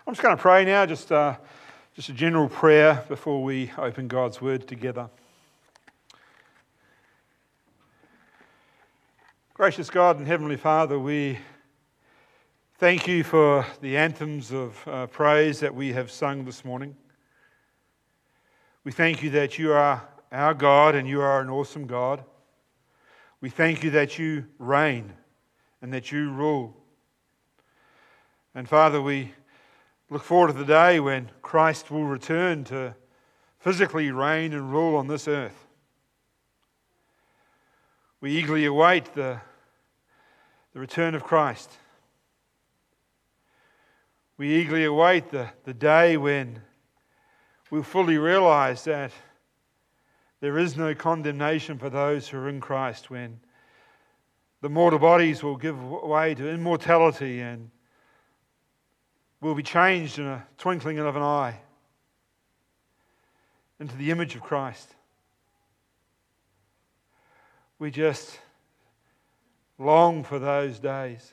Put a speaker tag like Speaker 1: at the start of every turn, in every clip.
Speaker 1: I'm just going to pray now, just a general prayer before we open God's Word together. Gracious God and Heavenly Father, we thank you for the anthems of praise that we have sung this morning. We thank you that you are our God and you are an awesome God. We thank you that you reign and that you rule. And Father, we look forward to the day when Christ will return to physically reign and rule on this earth. We eagerly await the return of Christ. We eagerly await the day when we'll fully realize that there is no condemnation for those who are in Christ, when the mortal bodies will give way to immortality and will be changed in a twinkling of an eye into the image of Christ. We just long for those days.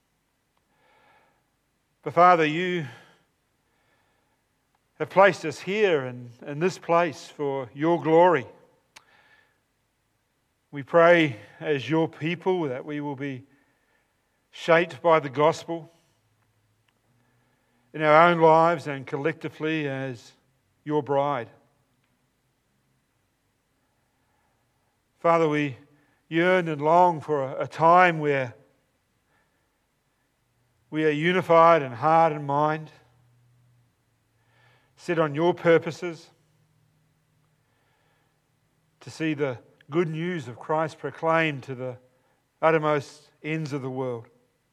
Speaker 1: But Father, you have placed us here in this place for your glory. We pray as your people that we will be shaped by the gospel in our own lives and collectively as your bride. Father, we yearn and long for a time where we are unified in heart and mind, set on your purposes, to see the good news of Christ proclaimed to the uttermost ends of the world.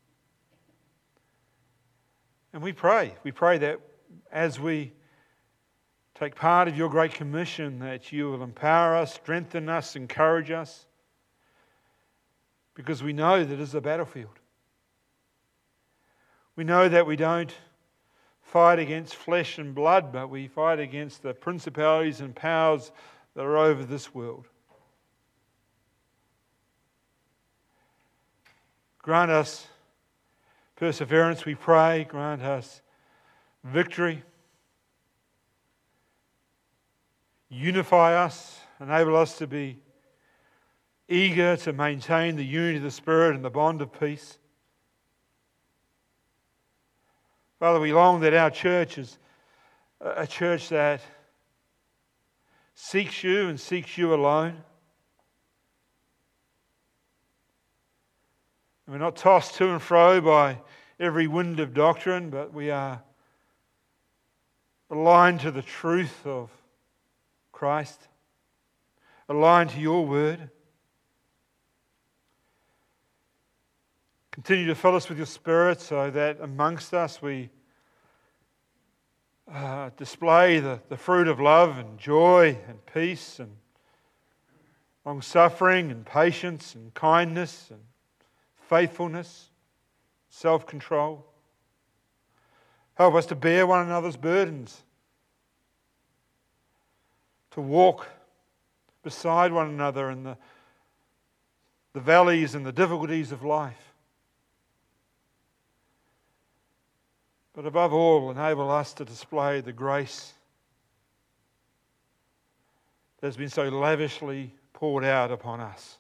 Speaker 1: And we pray that as we take part of your great commission, that you will empower us, strengthen us, encourage us, because we know that it is a battlefield. We know that we don't fight against flesh and blood, but we fight against the principalities and powers that are over this world. Grant us perseverance, we pray. Grant us victory. Unify us. Enable us to be eager to maintain the unity of the Spirit and the bond of peace. Father, we long that our church is a church that seeks you and seeks you alone. And we're not tossed to and fro by every wind of doctrine, but we are aligned to the truth of Christ, aligned to your word. Continue to fill us with your Spirit so that amongst us we display the fruit of love and joy and peace and long-suffering and patience and kindness and faithfulness, self-control. Help us to bear one another's burdens, to walk beside one another in the valleys and the difficulties of life. But above all, enable us to display the grace that has been so lavishly poured out upon us.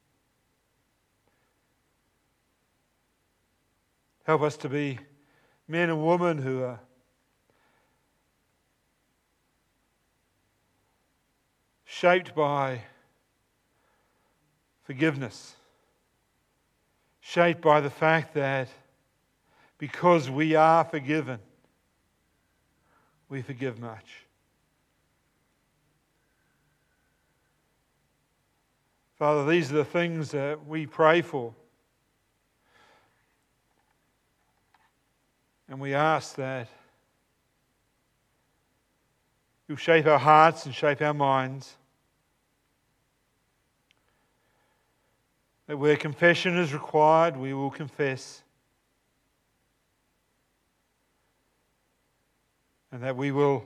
Speaker 1: Help us to be men and women who are shaped by forgiveness, shaped by the fact that because we are forgiven, we forgive much. Father, these are the things that we pray for. And we ask that you'll shape our hearts and shape our minds. That where confession is required, we will confess. And that we will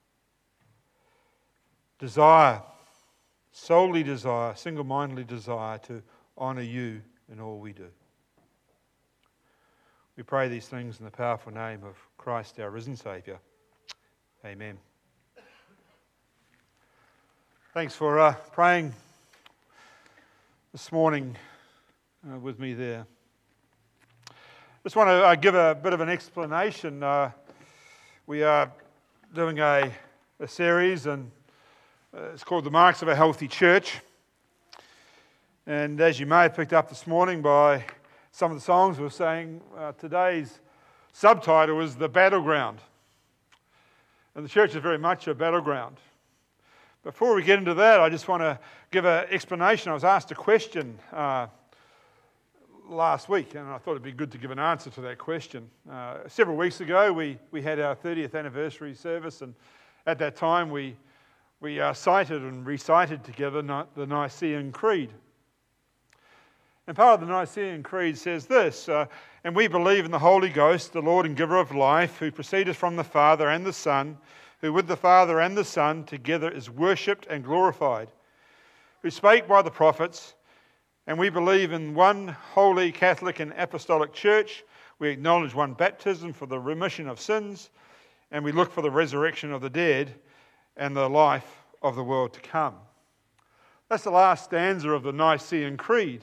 Speaker 1: desire, solely desire, single-mindedly desire to honour you in all we do. We pray these things in the powerful name of Christ, our risen Saviour. Amen. Thanks for praying this morning with me there. Just want to give a bit of an explanation. We are doing a series, and it's called The Marks of a Healthy Church. And as you may have picked up this morning by some of the songs we're saying, today's subtitle is The Battleground. And the church is very much a battleground. Before we get into that, I just want to give an explanation. I was asked a question last week, and I thought it'd be good to give an answer to that question. Several weeks ago, we had our 30th anniversary service, and at that time we cited and recited together the Nicene Creed. And part of the Nicene Creed says this, and we believe in the Holy Ghost, the Lord and giver of life, who proceedeth from the Father and the Son, who with the Father and the Son together is worshipped and glorified, who spake by the prophets, and we believe in one holy Catholic and Apostolic Church. We acknowledge one baptism for the remission of sins, and we look for the resurrection of the dead and the life of the world to come. That's the last stanza of the Nicene Creed.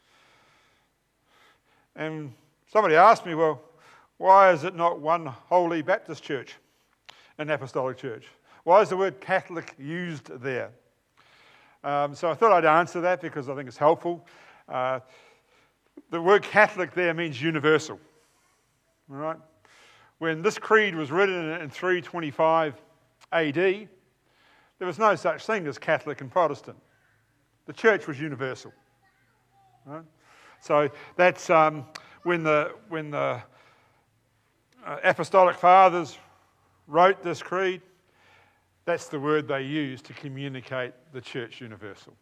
Speaker 1: And somebody asked me, well, why is it not one holy Baptist church, an apostolic church? Why is the word Catholic used there? So I thought I'd answer that because I think it's helpful. The word Catholic there means universal. All right? When this creed was written in 325 AD, there was no such thing as Catholic and Protestant. The church was universal. All right? So that's when the Apostolic Fathers wrote this creed, that's the word they used to communicate the church universal.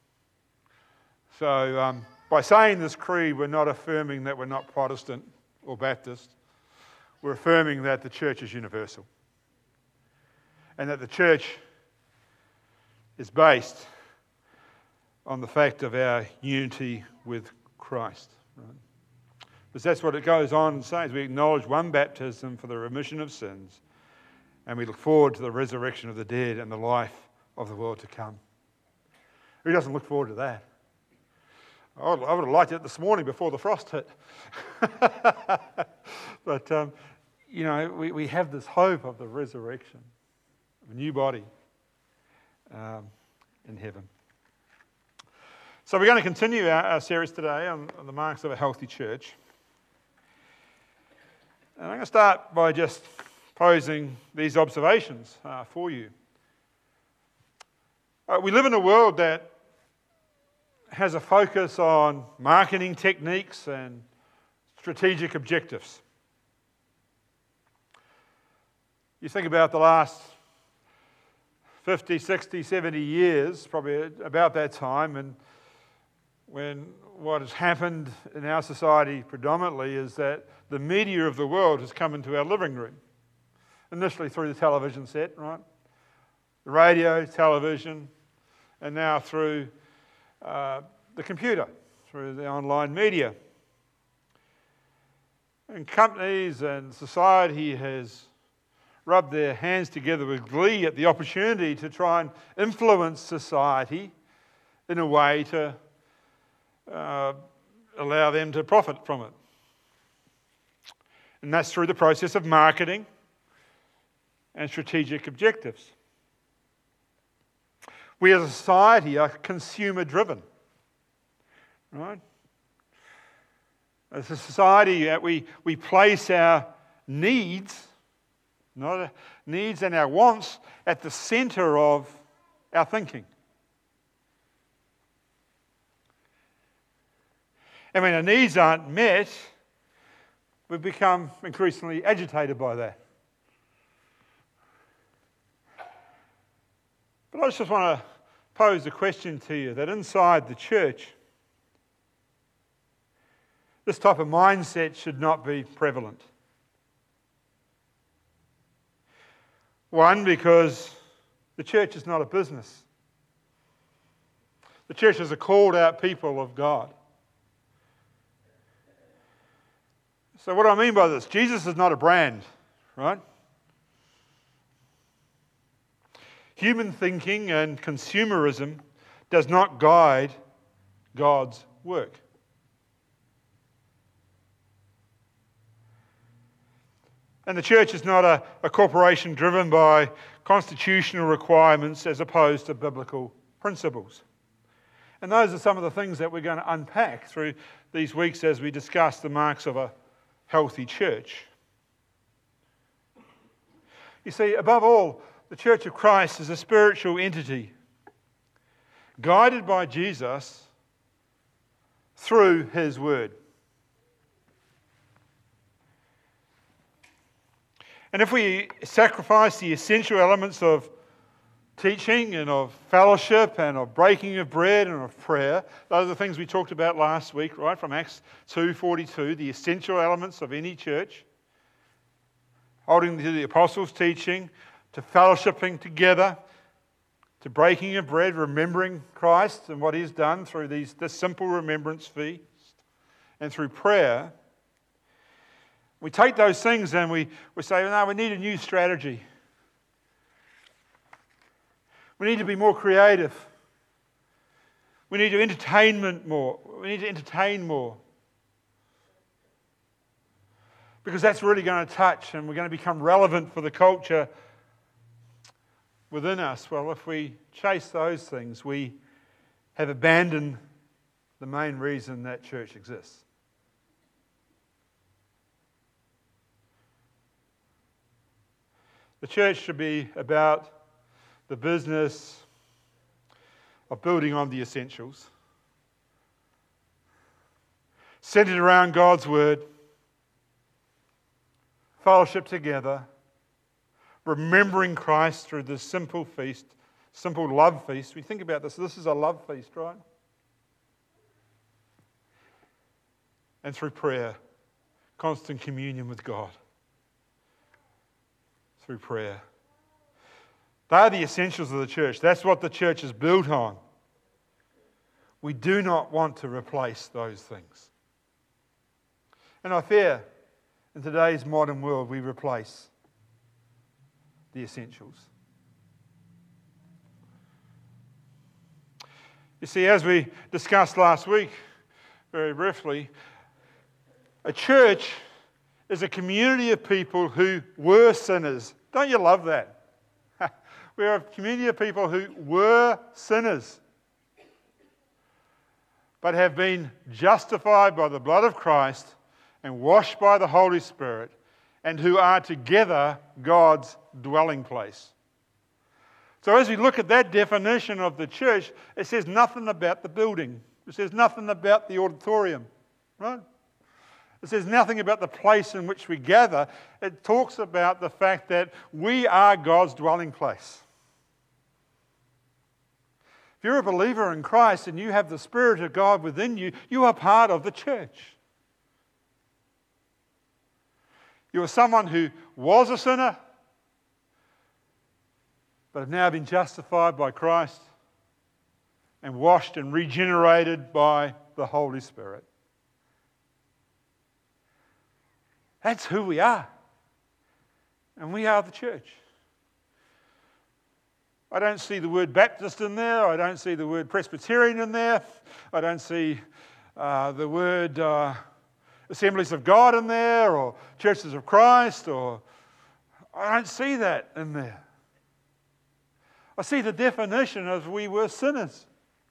Speaker 1: So by saying this creed, we're not affirming that we're not Protestant or Baptist. We're affirming that the church is universal. And that the church is based on the fact of our unity with Christ. Right? Because that's what it goes on and says. We acknowledge one baptism for the remission of sins, and we look forward to the resurrection of the dead and the life of the world to come. Who doesn't look forward to that? I would have liked it this morning before the frost hit. But, we have this hope of the resurrection, of a new body in heaven. So we're going to continue our series today on the marks of a healthy church. And I'm going to start by just posing these observations for you. We live in a world that has a focus on marketing techniques and strategic objectives. You think about the last 50, 60, 70 years, probably about that time, and when what has happened in our society predominantly is that the media of the world has come into our living room. Initially through the television set, right? The radio, television, and now through the computer, through the online media. And companies and society has rubbed their hands together with glee at the opportunity to try and influence society in a way to allow them to profit from it. And that's through the process of marketing and strategic objectives. We as a society are consumer-driven, right? As a society, we place our needs, needs and our wants at the centre of our thinking. And when our needs aren't met, we become increasingly agitated by that. But I just want to pose a question to you that inside the church, this type of mindset should not be prevalent. One, because the church is not a business. The church is a called out people of God. So what do I mean by this? Jesus is not a brand, right? Human thinking and consumerism does not guide God's work. And the church is not a corporation driven by constitutional requirements as opposed to biblical principles. And those are some of the things that we're going to unpack through these weeks as we discuss the marks of a healthy church. You see, above all, the Church of Christ is a spiritual entity guided by Jesus through His Word. And if we sacrifice the essential elements of teaching and of fellowship and of breaking of bread and of prayer, those are the things we talked about last week, right, from Acts 2:42, the essential elements of any church, holding to the apostles' teaching, to fellowshipping together, to breaking of bread, remembering Christ and what He's done through this simple remembrance feast, and through prayer. We take those things and we say, no, we need a new strategy. We need to be more creative. We need to entertain more. Because that's really going to touch and we're going to become relevant for the culture within us. Well, if we chase those things, we have abandoned the main reason that church exists. The church should be about the business of building on the essentials, centered around God's Word, fellowship together, remembering Christ through this simple feast, simple love feast. We think about this. This is a love feast, right? And through prayer, constant communion with God. Through prayer. They are the essentials of the church. That's what the church is built on. We do not want to replace those things. And I fear in today's modern world we replace the essentials. You see, as we discussed last week, very briefly, a church is a community of people who were sinners. Don't you love that? We're a community of people who were sinners, but have been justified by the blood of Christ and washed by the Holy Spirit, and who are together God's dwelling place. So as we look at that definition of the church, it says nothing about the building. It says nothing about the auditorium, right? It says nothing about the place in which we gather. It talks about the fact that we are God's dwelling place. If you're a believer in Christ and you have the Spirit of God within you, you are part of the church. You are someone who was a sinner, but have now been justified by Christ and washed and regenerated by the Holy Spirit. That's who we are. And we are the church. I don't see the word Baptist in there. I don't see the word Presbyterian in there. I don't see the word Assemblies of God in there, or Churches of Christ, or I don't see that in there. I see the definition of we were sinners.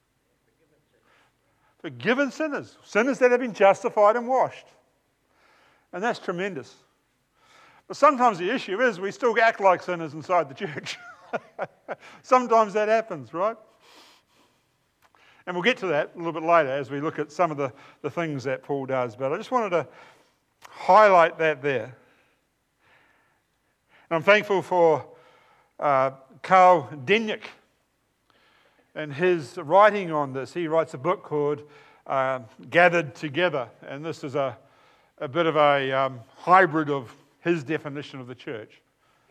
Speaker 1: Forgiven sinners. Sinners that have been justified and washed. And that's tremendous. But sometimes the issue is we still act like sinners inside the church. Sometimes that happens, right? And we'll get to that a little bit later as we look at some of the things that Paul does. But I just wanted to highlight that there. And I'm thankful for Carl Denyuk and his writing on this. He writes a book called Gathered Together. And this is a bit of a hybrid of his definition of the church.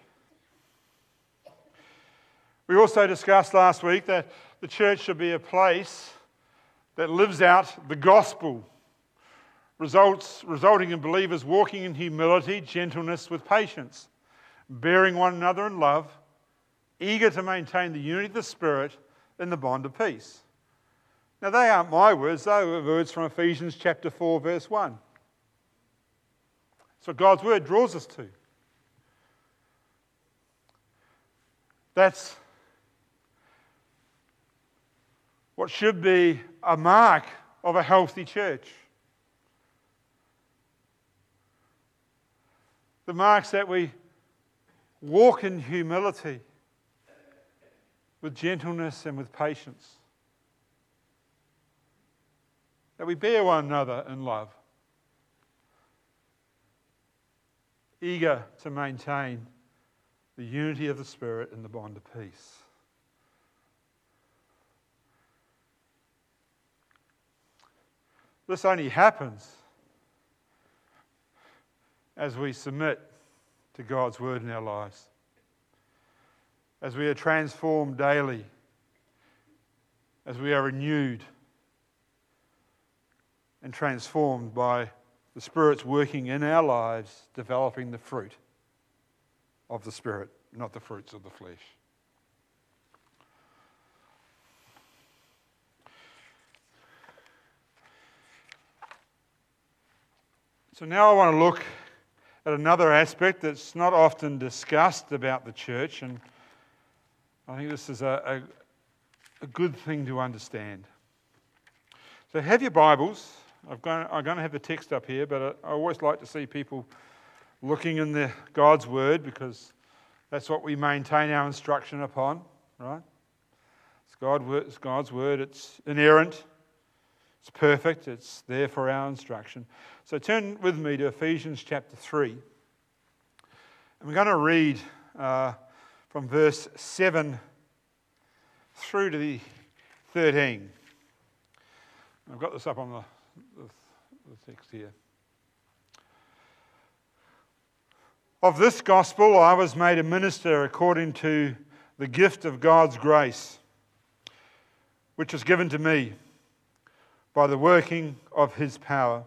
Speaker 1: We also discussed last week that the church should be a place that lives out the gospel resulting in believers walking in humility, gentleness with patience, bearing one another in love, eager to maintain the unity of the Spirit in the bond of peace. Now, they aren't my words, they were words from Ephesians chapter 4, verse 1. That's what God's word draws us to. That's what should be a mark of a healthy church. The marks that we walk in humility, with gentleness and with patience. That we bear one another in love. Eager to maintain the unity of the Spirit in the bond of peace. This only happens as we submit to God's word in our lives. As we are transformed daily, as we are renewed and transformed by the Spirit's working in our lives, developing the fruit of the Spirit, not the fruits of the flesh. So now I want to look at another aspect that's not often discussed about the church, and I think this is a good thing to understand. So have your Bibles. I'm going to have the text up here, but I always like to see people looking in God's Word, because that's what we maintain our instruction upon, right? It's God's Word. It's inerrant. It's perfect. It's there for our instruction. So turn with me to Ephesians chapter 3. And we're going to read from verse 7 through to the 13. I've got this up on the text here. Of this gospel I was made a minister according to the gift of God's grace, which was given to me by the working of his power.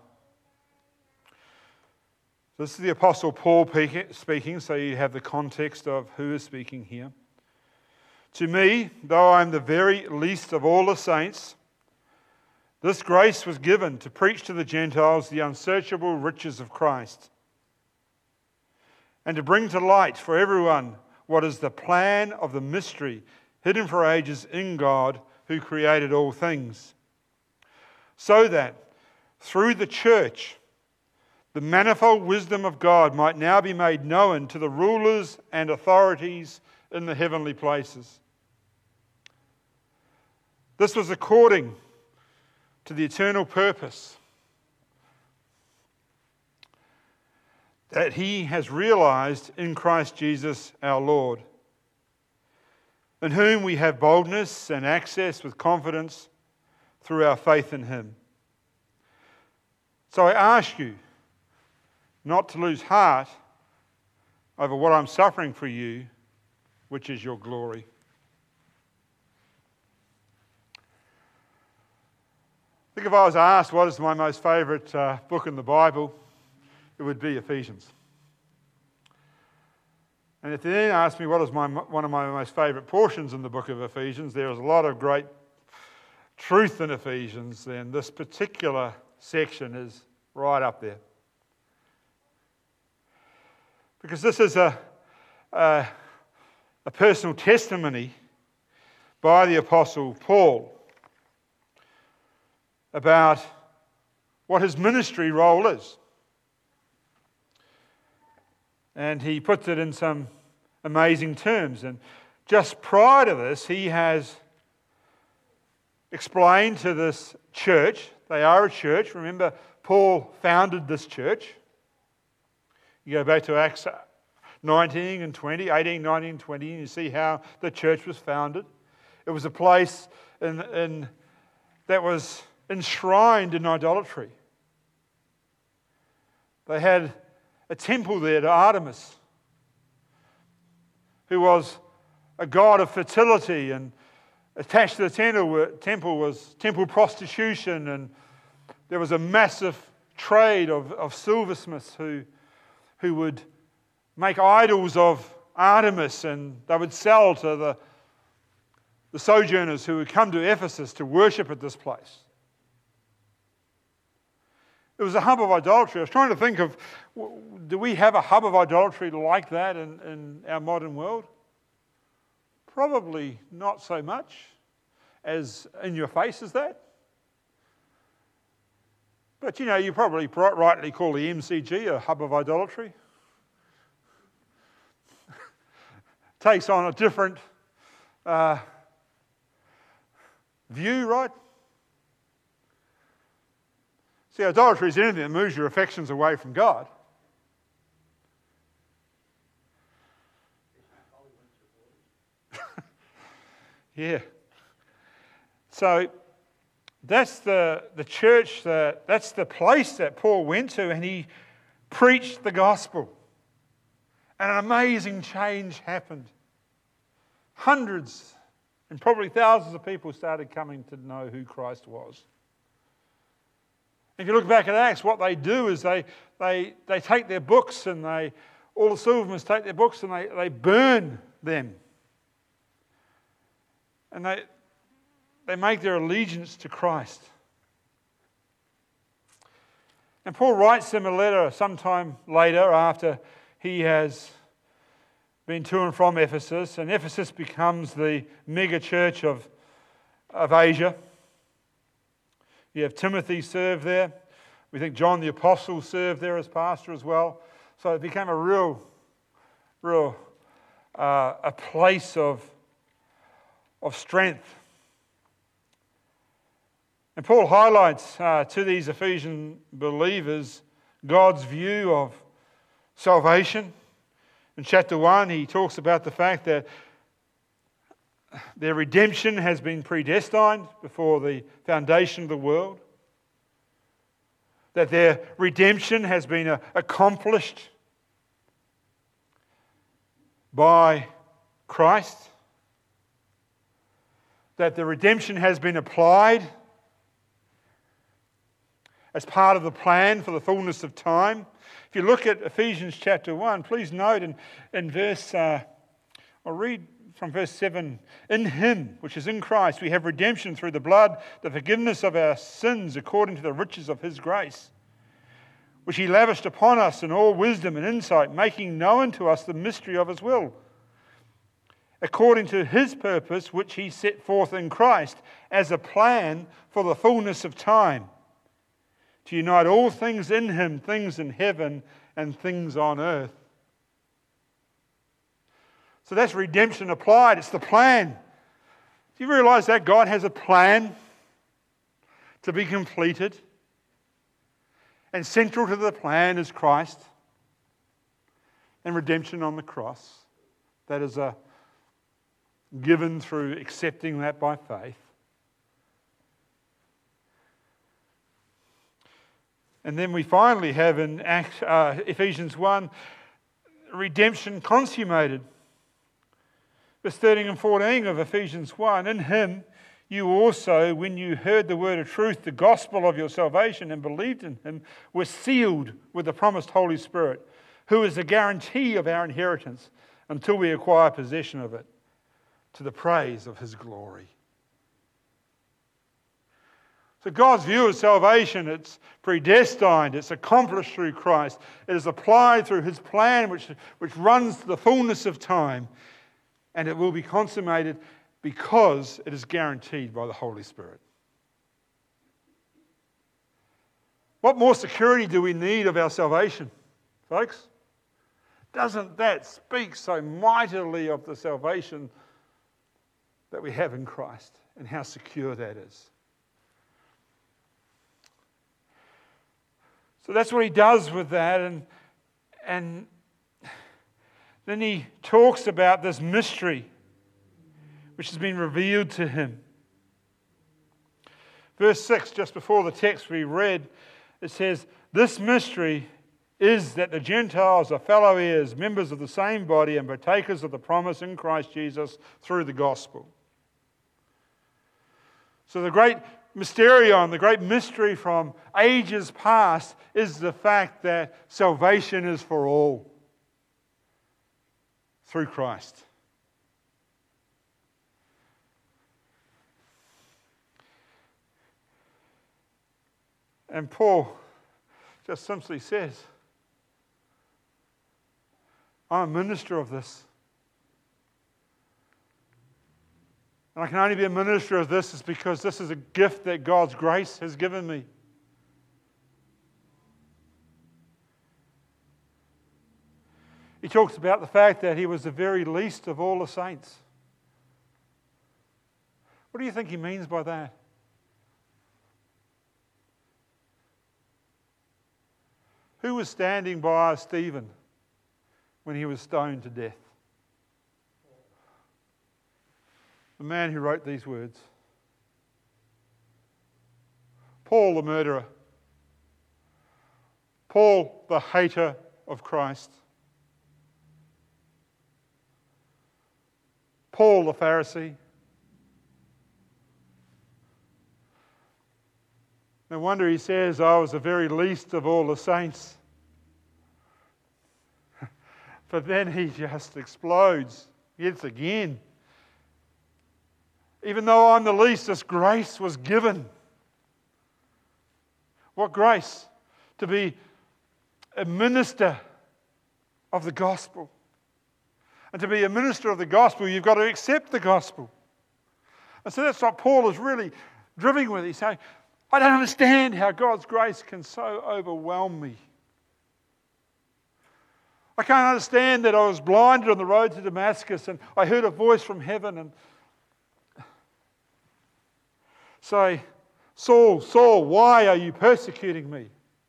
Speaker 1: This is the Apostle Paul speaking, so you have the context of who is speaking here. To me, though I am the very least of all the saints, this grace was given to preach to the Gentiles the unsearchable riches of Christ, and to bring to light for everyone what is the plan of the mystery hidden for ages in God who created all things, so that through the church the manifold wisdom of God might now be made known to the rulers and authorities in the heavenly places. This was according to the eternal purpose that he has realized in Christ Jesus our Lord, in whom we have boldness and access with confidence through our faith in him. So I ask you not to lose heart over what I'm suffering for you, which is your glory. I think if I was asked what is my most favourite book in the Bible, it would be Ephesians. And if they then ask me what is one of my most favourite portions in the book of Ephesians, there is a lot of great truth in Ephesians, then this particular section is right up there. Because this is a personal testimony by the Apostle Paul about what his ministry role is. And he puts it in some amazing terms. And just prior to this, he has explained to this church, they are a church. Remember, Paul founded this church. You go back to Acts 19 and 20, 18, 19, and 20, and you see how the church was founded. It was a place that was enshrined in idolatry. They had a temple there to Artemis, who was a god of fertility, and attached to the temple was temple prostitution, and there was a massive trade of silversmiths who would make idols of Artemis, and they would sell to the sojourners who would come to Ephesus to worship at this place. It was a hub of idolatry. I was trying to think of, do we have a hub of idolatry like that in our modern world? Probably not so much as in your face as that. But you probably rightly call the MCG a hub of idolatry. Takes on a different view, right? See, idolatry is anything that moves your affections away from God. Yeah. So that's the church, that's the place that Paul went to, and he preached the gospel. And an amazing change happened. Hundreds and probably thousands of people started coming to know who Christ was. If you look back at Acts, what they do is they take their books, and all the silversmiths take their books and they burn them. And they make their allegiance to Christ. And Paul writes them a letter sometime later after he has been to and from Ephesus, and Ephesus becomes the mega church of Asia. You have Timothy serve there. We think John the Apostle served there as pastor as well. So it became a real a place of strength. And Paul highlights to these Ephesian believers God's view of salvation. In chapter 1, he talks about the fact that their redemption has been predestined before the foundation of the world, that their redemption has been accomplished by Christ, that the redemption has been applied as part of the plan for the fullness of time. If you look at Ephesians chapter 1, please note in verse, I'll read from verse 7, in Him, which is in Christ, we have redemption through the blood, the forgiveness of our sins according to the riches of His grace, which He lavished upon us in all wisdom and insight, making known to us the mystery of His will, according to His purpose, which He set forth in Christ as a plan for the fullness of time, to unite all things in Him, things in heaven and things on earth. So that's redemption applied. It's the plan. Do you realize that God has a plan to be completed? And central to the plan is Christ and redemption on the cross. That is given through accepting that by faith. And then we finally have in Ephesians 1, redemption consummated. Verse 13 and 14 of Ephesians 1, in Him you also, when you heard the word of truth, the gospel of your salvation, and believed in Him, were sealed with the promised Holy Spirit, who is the guarantee of our inheritance until we acquire possession of it, to the praise of His glory. So God's view of salvation, it's predestined, it's accomplished through Christ. It is applied through His plan which runs to the fullness of time, and it will be consummated because it is guaranteed by the Holy Spirit. What more security do we need of our salvation, folks? Doesn't that speak so mightily of the salvation that we have in Christ and how secure that is? So that's what he does with that, and then he talks about this mystery which has been revealed to him. Verse 6, just before the text we read, it says, this mystery is that the Gentiles are fellow heirs, members of the same body, and partakers of the promise in Christ Jesus through the gospel. So the great mysterion, the great mystery from ages past, is the fact that salvation is for all through Christ. And Paul just simply says, I'm a minister of this. And I can only be a minister of this is because this is a gift that God's grace has given me. He talks about the fact that he was the very least of all the saints. What do you think he means by that? Who was standing by Stephen when he was stoned to death? The man who wrote these words. Paul the murderer. Paul the hater of Christ. Paul the Pharisee. No wonder he says, I was the very least of all the saints. But then he just explodes yet again. Even though I'm the least, this grace was given. What grace? To be a minister of the gospel. And to be a minister of the gospel, you've got to accept the gospel. And so that's what Paul is really driving with. He's saying, I don't understand how God's grace can so overwhelm me. I can't understand that I was blinded on the road to Damascus and I heard a voice from heaven and say, Saul, Saul, why are you persecuting me?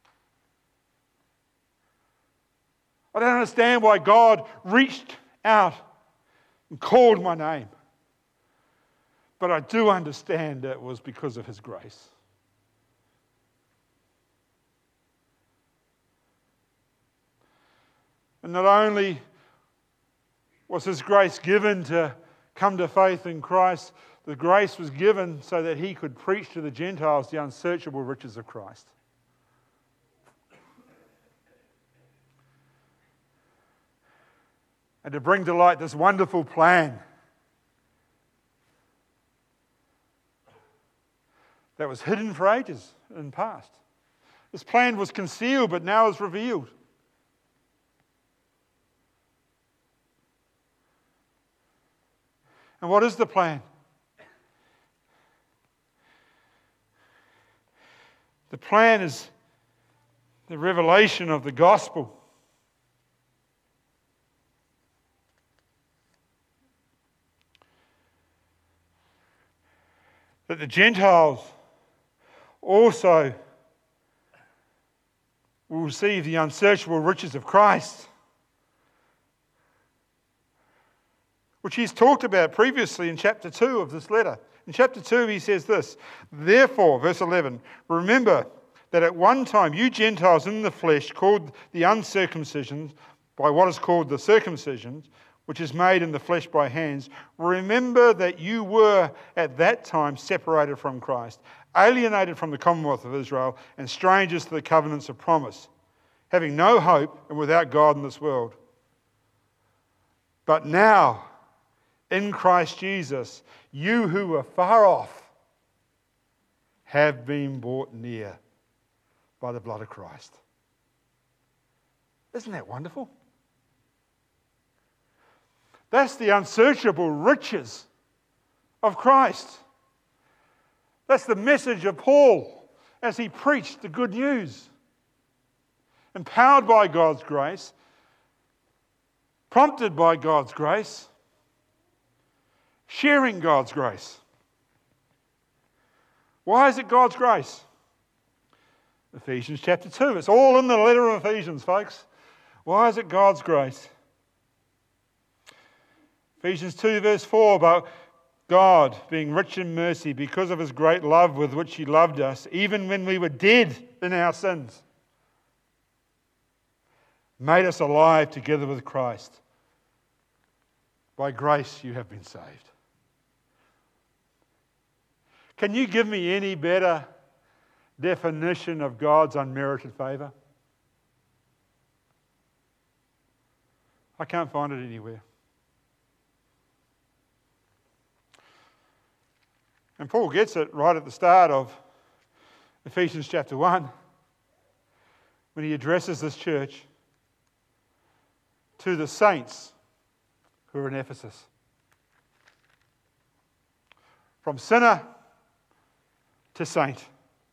Speaker 1: I don't understand why God reached out and called my name. But I do understand that it was because of His grace. And not only was His grace given to come to faith in Christ, the grace was given so that He could preach to the Gentiles the unsearchable riches of Christ. And to bring to light this wonderful plan that was hidden for ages in the past. This plan was concealed, but now is revealed. And what is the plan? The plan is the revelation of the gospel. That the Gentiles also will receive the unsearchable riches of Christ, which he's talked about previously in chapter 2 of this letter. In chapter 2 he says this, therefore, verse 11, remember that at one time you Gentiles in the flesh, called the uncircumcision by what is called the circumcision, which is made in the flesh by hands, remember that you were at that time separated from Christ, alienated from the commonwealth of Israel, and strangers to the covenants of promise, having no hope and without God in this world. But now, in Christ Jesus, you who were far off have been brought near by the blood of Christ. Isn't that wonderful? That's the unsearchable riches of Christ. That's the message of Paul as he preached the good news. Empowered by God's grace, prompted by God's grace, sharing God's grace. Why is it God's grace? Ephesians chapter 2. It's all in the letter of Ephesians, folks. Why is it God's grace? Ephesians 2 verse 4, but God, being rich in mercy, because of His great love with which He loved us, even when we were dead in our sins, made us alive together with Christ. By grace you have been saved. Can you give me any better definition of God's unmerited favour? I can't find it anywhere. And Paul gets it right at the start of Ephesians chapter 1 when he addresses this church to the saints who are in Ephesus. From sinner to saint.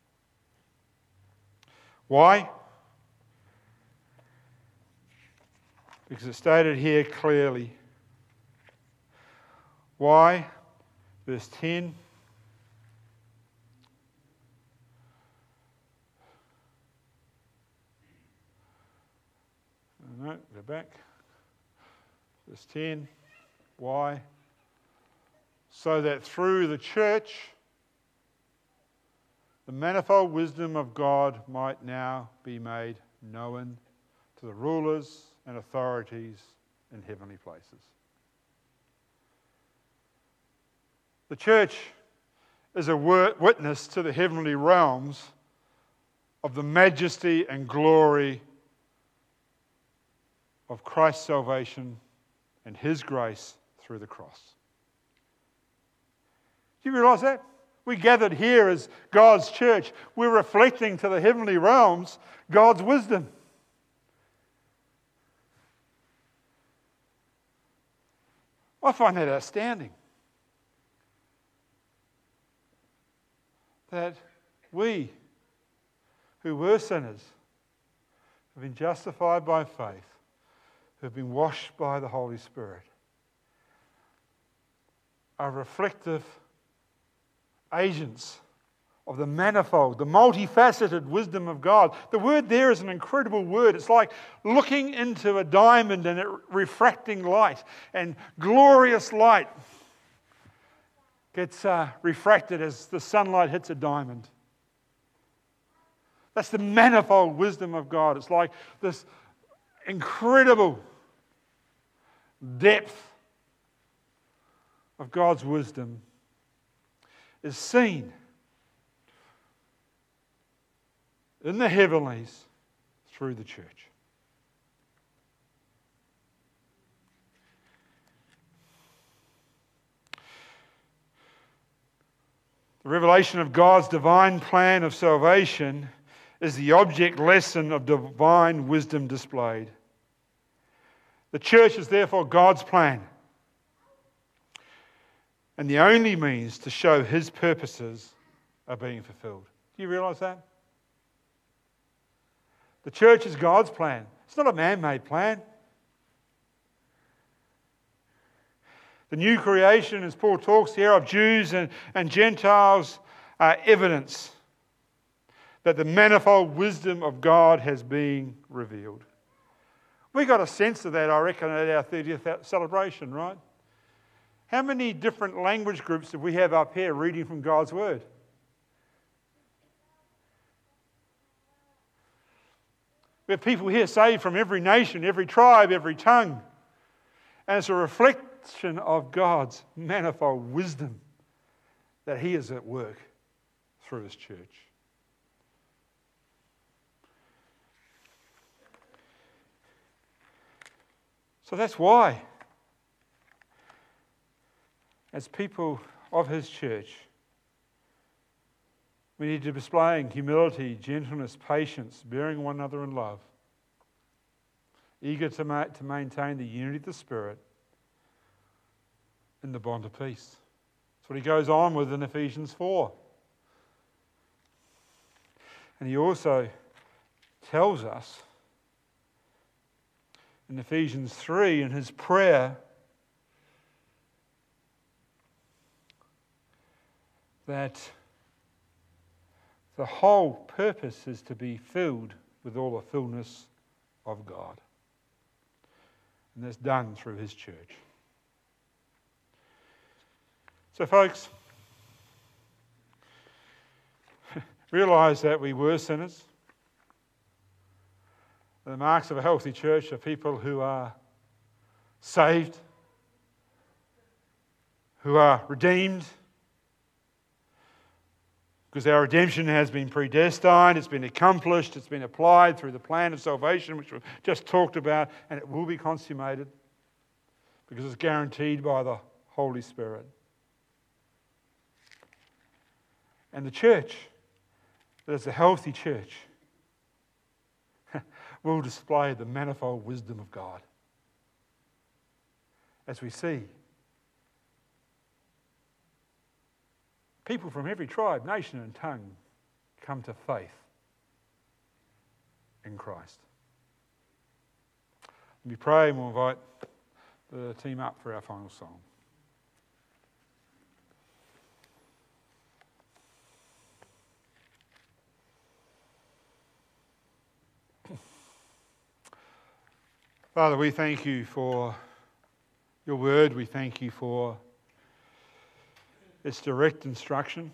Speaker 1: Why? Because it's stated here clearly. Why? Verse 10. No, go back. Verse 10. Why? So that through the church, the manifold wisdom of God might now be made known to the rulers and authorities in heavenly places. The church is a witness to the heavenly realms of the majesty and glory of Christ's salvation and His grace through the cross. Do you realise that? We gathered here as God's church. We're reflecting to the heavenly realms God's wisdom. I find that astounding. That we, who were sinners, have been justified by faith, who have been washed by the Holy Spirit, are reflective agents of the manifold, the multifaceted wisdom of God. The word there is an incredible word. It's like looking into a diamond and it refracting light, and glorious light gets refracted as the sunlight hits a diamond. That's the manifold wisdom of God. It's like this incredible depth of God's wisdom is seen in the heavenlies through the church. The revelation of God's divine plan of salvation is the object lesson of divine wisdom displayed. The church is therefore God's plan, and the only means to show His purposes are being fulfilled. Do you realise that? The church is God's plan. It's not a man-made plan. The new creation, as Paul talks here of Jews and Gentiles, are evidence that the manifold wisdom of God has been revealed. We got a sense of that, I reckon, at our 30th celebration, right? How many different language groups do we have up here reading from God's Word? We have people here saved from every nation, every tribe, every tongue. And it's a reflection of God's manifold wisdom that He is at work through His church. So that's why, as people of His church, we need to be displaying humility, gentleness, patience, bearing one another in love, eager to maintain the unity of the Spirit in the bond of peace. That's what he goes on with in Ephesians 4. And he also tells us in Ephesians 3 in his prayer that the whole purpose is to be filled with all the fullness of God. And that's done through His church. So folks, realise that we were sinners. The marks of a healthy church are people who are saved, who are redeemed, Because our redemption has been predestined, it's been accomplished, it's been applied through the plan of salvation, which we've just talked about, and it will be consummated because it's guaranteed by the Holy Spirit. And the church, that is a healthy church, will display the manifold wisdom of God. As we see people from every tribe, nation and tongue come to faith in Christ. Let me pray and we'll invite the team up for our final song. Father, we thank you for your word. We thank you for its direct instruction.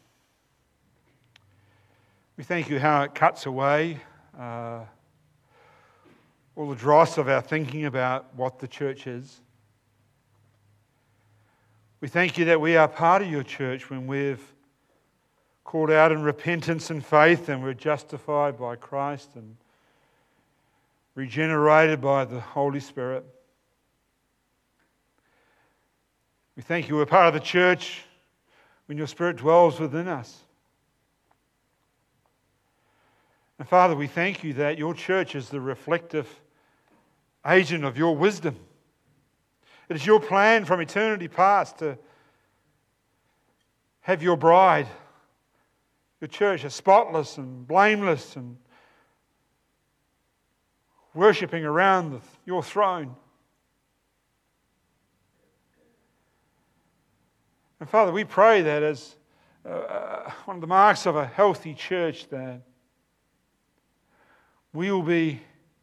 Speaker 1: We thank you how it cuts away all the dross of our thinking about what the church is. We thank you that we are part of your church when we've called out in repentance and faith and we're justified by Christ and regenerated by the Holy Spirit. We thank you we're part of the church when your Spirit dwells within us. And Father, we thank you that your church is the reflective agent of your wisdom. It is your plan from eternity past to have your bride, your church, as spotless and blameless and worshipping around your throne. And Father, we pray that as one of the marks of a healthy church, that we will be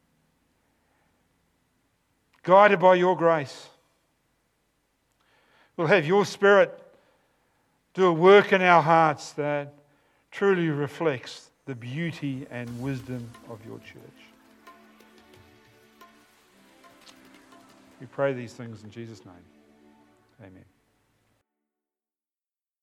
Speaker 1: guided by your grace. We'll have your Spirit do a work in our hearts that truly reflects the beauty and wisdom of your church. We pray these things in Jesus' name. Amen.